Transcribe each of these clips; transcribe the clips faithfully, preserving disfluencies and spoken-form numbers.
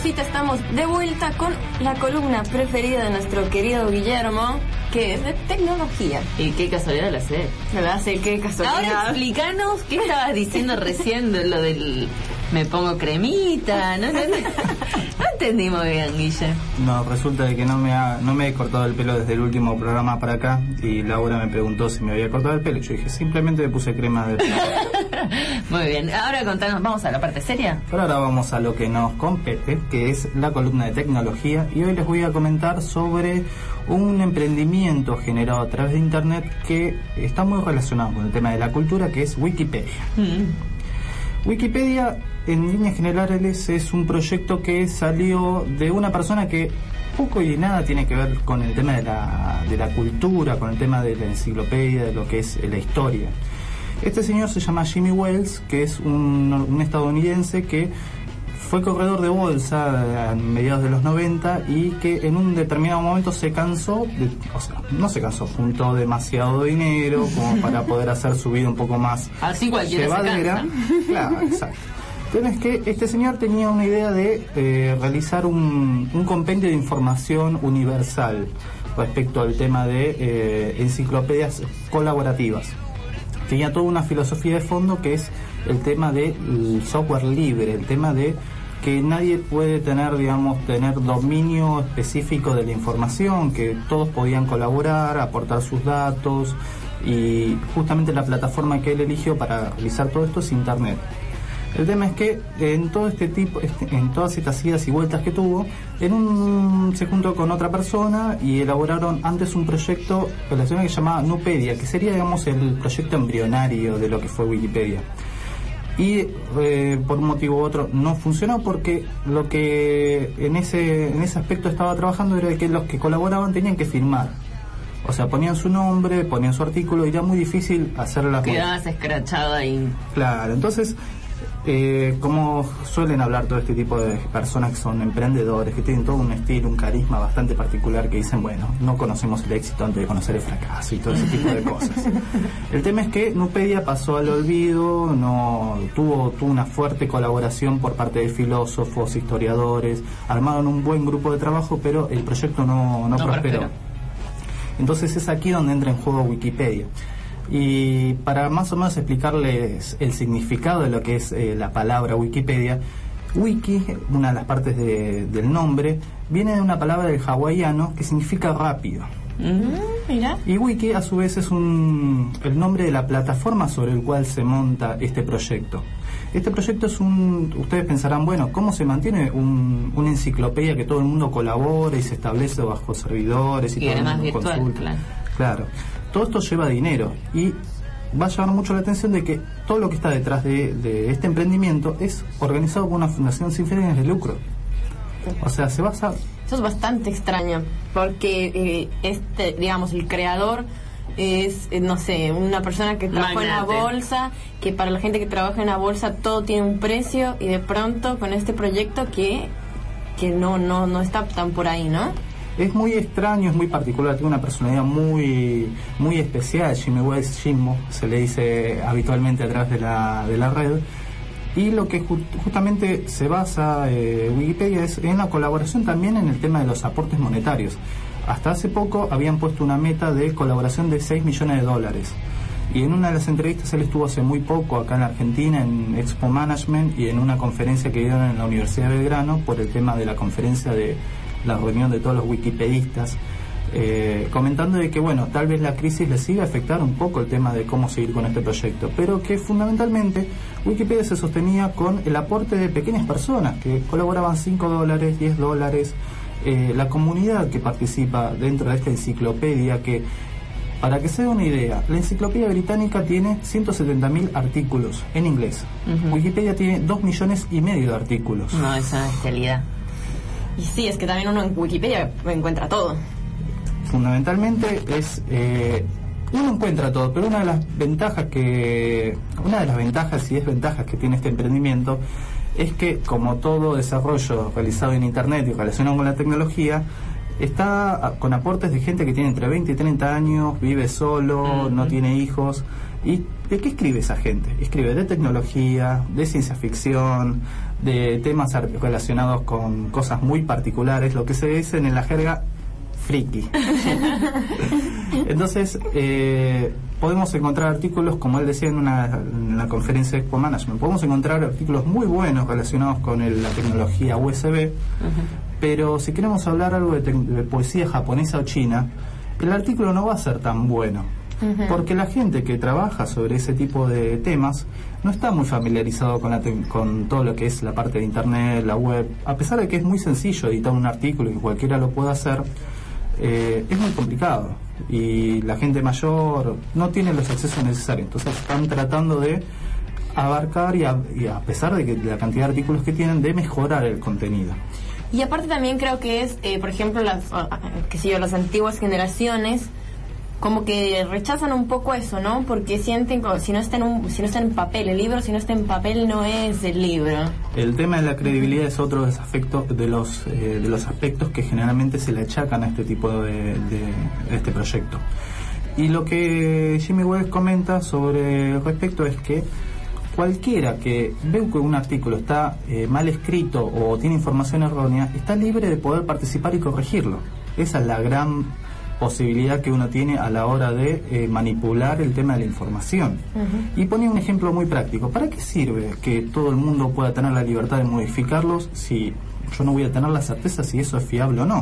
cosita, estamos de vuelta con la columna preferida de nuestro querido Guillermo, que es de tecnología. Y qué casualidad la sé. ¿Verdad? Sí, qué casualidad. Ahora explícanos qué estabas diciendo recién de lo del me pongo cremita, ¿no? No, no, no entendí muy bien, Guille. No, resulta de que no me ha, no me he cortado el pelo desde el último programa para acá, y Laura me preguntó si me había cortado el pelo y yo dije, simplemente me puse crema de pelo. Muy bien, ahora contanos, vamos a la parte seria. Pero ahora vamos a lo que nos compete, que es la columna de tecnología, y hoy les voy a comentar sobre un emprendimiento generado a través de internet que está muy relacionado con el tema de la cultura, que es Wikipedia. Mm. Wikipedia, en líneas generales, es un proyecto que salió de una persona que poco y nada tiene que ver con el tema de la, de la cultura, con el tema de la enciclopedia, de lo que es la historia. Este señor se llama Jimmy Wales, que es un, un estadounidense que fue corredor de bolsa a mediados de los noventa y que en un determinado momento se cansó, de, o sea, no se cansó, juntó demasiado dinero como para poder hacer su vida un poco más así cualquiera llevadera. Se cansa. Claro, exacto. Entonces que este señor tenía una idea de eh, realizar un, un compendio de información universal respecto al tema de eh, enciclopedias colaborativas. Tenía toda una filosofía de fondo que es el tema del software libre, el tema de que nadie puede tener, digamos, tener dominio específico de la información, que todos podían colaborar, aportar sus datos, y justamente la plataforma que él eligió para realizar todo esto es Internet. El tema es que en todo este tipo, este, en todas estas idas y vueltas que tuvo, en un se juntó con otra persona y elaboraron antes un proyecto relacionado que se llamaba Nupedia, que sería, digamos, el proyecto embrionario de lo que fue Wikipedia. Y eh, por un motivo u otro no funcionó, porque lo que en ese en ese aspecto estaba trabajando era que los que colaboraban tenían que firmar. O sea, ponían su nombre, ponían su artículo, y era muy difícil hacer las cosas. Quedabas escrachado ahí. Claro, entonces, eh, como suelen hablar todo este tipo de personas que son emprendedores, que tienen todo un estilo, un carisma bastante particular, que dicen, bueno, no conocemos el éxito antes de conocer el fracaso y todo ese tipo de cosas. El tema es que Nupedia pasó al olvido, no tuvo, tuvo una fuerte colaboración por parte de filósofos, historiadores, armaron un buen grupo de trabajo, pero el proyecto no, no, no prosperó. prosperó. Entonces es aquí donde entra en juego Wikipedia. Y para más o menos explicarles el significado de lo que es eh, la palabra Wikipedia, Wiki, una de las partes de, del nombre, viene de una palabra del hawaiano que significa rápido. Mm, mira. Y Wiki a su vez es un, el nombre de la plataforma sobre el cual se monta este proyecto. Este proyecto es un, ustedes pensarán, bueno, ¿cómo se mantiene un, una enciclopedia que todo el mundo colabora y se establece bajo servidores y, y todo además el mundo virtual, consulta? Claro. Claro, todo esto lleva dinero, y va a llamar mucho la atención de que todo lo que está detrás de, de este emprendimiento es organizado por una fundación sin fines de lucro. O sea, se basa... Eso es bastante extraño, porque eh, este, digamos, el creador es, eh, no sé, una persona que trabaja en la bolsa, que para la gente que trabaja en la bolsa todo tiene un precio, y de pronto con este proyecto que que no no no está tan por ahí, ¿no? Es muy extraño, es muy particular, tiene una personalidad muy muy especial. Jimmy Wales, Jimmo, se le dice habitualmente a través de la, de la red. Y lo que ju- justamente se basa eh, Wikipedia es en la colaboración también en el tema de los aportes monetarios. Hasta hace poco habían puesto una meta de colaboración de seis millones de dólares. Y en una de las entrevistas, él estuvo hace muy poco acá en Argentina en Expo Management y en una conferencia que dieron en la Universidad de Belgrano por el tema de la conferencia de la reunión de todos los wikipedistas, eh, comentando de que, bueno, tal vez la crisis les siga a afectar un poco el tema de cómo seguir con este proyecto, pero que fundamentalmente Wikipedia se sostenía con el aporte de pequeñas personas que colaboraban cinco dólares, diez dólares, eh, la comunidad que participa dentro de esta enciclopedia, que, para que se dé una idea, la enciclopedia británica tiene ciento setenta mil artículos en inglés. Uh-huh. Wikipedia tiene dos millones y medio de artículos. No, es una bestialidad. Y sí, es que también uno en Wikipedia encuentra todo. Fundamentalmente es eh, uno encuentra todo, pero una de las ventajas que una de las ventajas y desventajas que tiene este emprendimiento es que, como todo desarrollo realizado en internet y relacionado con la tecnología, está con aportes de gente que tiene entre veinte y treinta años, vive solo, uh-huh. no tiene hijos. ¿Y de qué escribe esa gente? Escribe de tecnología, de ciencia ficción, de temas relacionados con cosas muy particulares, lo que se dice en la jerga friki. Entonces, eh, podemos encontrar artículos, como él decía en una, en la conferencia de Expo Management, podemos encontrar artículos muy buenos relacionados con el, la tecnología U S B, uh-huh. pero si queremos hablar algo de, te- de poesía japonesa o china, el artículo no va a ser tan bueno, uh-huh. porque la gente que trabaja sobre ese tipo de temas no está muy familiarizado con, la te- con todo lo que es la parte de internet, la web, a pesar de que es muy sencillo editar un artículo y que cualquiera lo pueda hacer. Eh, es muy complicado y la gente mayor no tiene los accesos necesarios, entonces están tratando de abarcar y a, y a pesar de que la cantidad de artículos que tienen, de mejorar el contenido. Y aparte también creo que es, eh, por ejemplo, las, qué sé yo, las antiguas generaciones como que rechazan un poco eso, ¿no? Porque sienten como si no está en un, si no está en papel el libro, si no está en papel no es el libro. El tema de la credibilidad es otro de los aspectos de los eh, de los aspectos que generalmente se le achacan a este tipo de, de, de este proyecto. Y lo que Jimmy Wales comenta sobre respecto es que cualquiera que ve que un artículo está eh, mal escrito o tiene información errónea está libre de poder participar y corregirlo. Esa es la gran posibilidad que uno tiene a la hora de eh, manipular el tema de la información. Uh-huh. Y pone un ejemplo muy práctico. ¿Para qué sirve que todo el mundo pueda tener la libertad de modificarlos si yo no voy a tener la certeza si eso es fiable o no?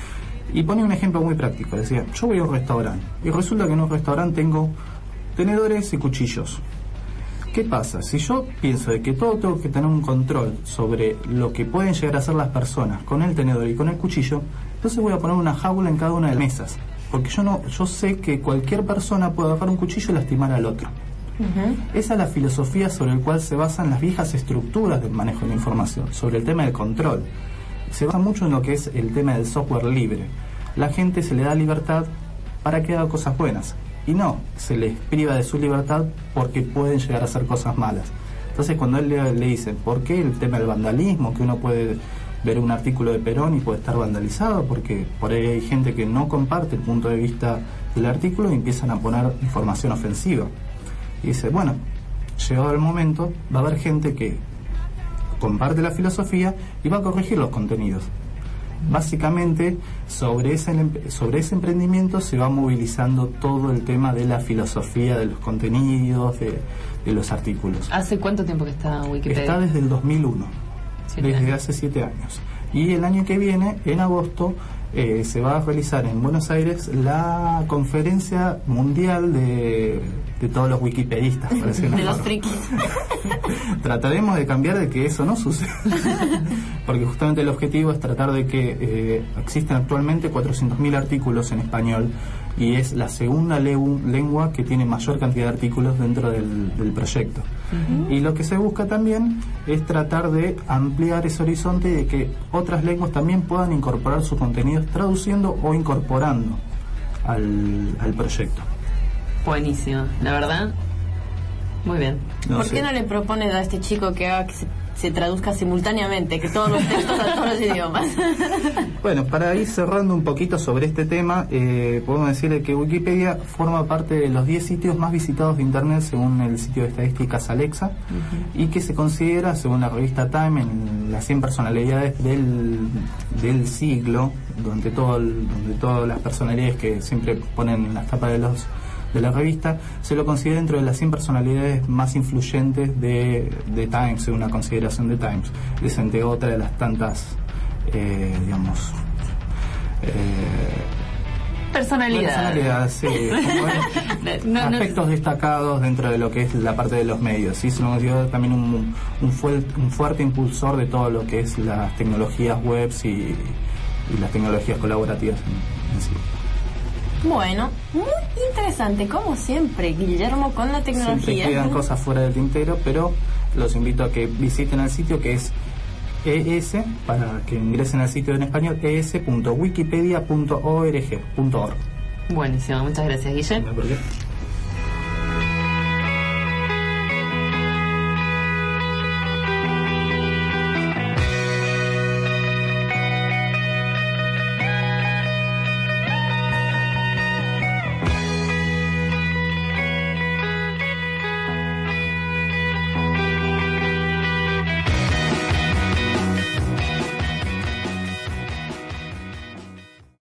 Y pone un ejemplo muy práctico. Decía, yo voy a un restaurante y resulta que en un restaurante tengo tenedores y cuchillos. ¿Qué pasa? Si yo pienso de que todo tengo que tener un control sobre lo que pueden llegar a hacer las personas con el tenedor y con el cuchillo, entonces voy a poner una jaula en cada una de las mesas, porque yo no, yo sé que cualquier persona puede agarrar un cuchillo y lastimar al otro. Uh-huh. Esa es la filosofía sobre la cual se basan las viejas estructuras del manejo de la información, sobre el tema del control. Se basa mucho en lo que es el tema del software libre. La gente se le da libertad para que haga cosas buenas, y no se les priva de su libertad porque pueden llegar a hacer cosas malas. Entonces cuando él le, le dice, ¿por qué el tema del vandalismo? Que uno puede ver un artículo de Perón y puede estar vandalizado porque por ahí hay gente que no comparte el punto de vista del artículo y empiezan a poner información ofensiva. Y dice, bueno, llegado el momento, va a haber gente que comparte la filosofía y va a corregir los contenidos. Básicamente, sobre ese, sobre ese emprendimiento se va movilizando todo el tema de la filosofía, de los contenidos, de, de los artículos. ¿Hace cuánto tiempo que está Wikipedia? Está desde el dos mil uno, desde años. hace siete años. Y el año que viene, en agosto, eh, se va a realizar en Buenos Aires la conferencia mundial de, de todos los wikipedistas. De los frikis. Trataremos de cambiar de que eso no suceda. Porque justamente el objetivo es tratar de que eh, existen actualmente cuatrocientos mil artículos en español y es la segunda leu- lengua que tiene mayor cantidad de artículos dentro del, del proyecto. Uh-huh. Y lo que se busca también es tratar de ampliar ese horizonte y de que otras lenguas también puedan incorporar sus contenidos traduciendo o incorporando al, al proyecto. Buenísimo, la verdad, muy bien. No ¿Por sé. qué no le propones a este chico que haga que se, se traduzca simultáneamente, que todos los textos a todos los idiomas? Bueno, para ir cerrando un poquito sobre este tema, eh, podemos decirle que Wikipedia forma parte de los diez sitios más visitados de Internet según el sitio de estadísticas Alexa, uh-huh. y que se considera, según la revista Time, en las cien personalidades del, del siglo, donde, todo el, donde todas las personalidades que siempre ponen en las tapas de los de la revista, se lo considera dentro de las cien personalidades más influyentes de, de Times, según una consideración de Times. Es entre otra de las tantas, eh, digamos, eh, personalidades, sí, no, aspectos no, destacados dentro de lo que es la parte de los medios. Sí, se lo considera también un, un, fuerte, un fuerte impulsor de todo lo que es las tecnologías webs y, y las tecnologías colaborativas en, en sí. Bueno, muy interesante, como siempre, Guillermo, con la tecnología. Siempre quedan cosas fuera del tintero, pero los invito a que visiten el sitio que es E S, para que ingresen al sitio en español, e s punto wikipedia punto org punto org. Buenísimo, muchas gracias, Guillermo. ¿Por qué?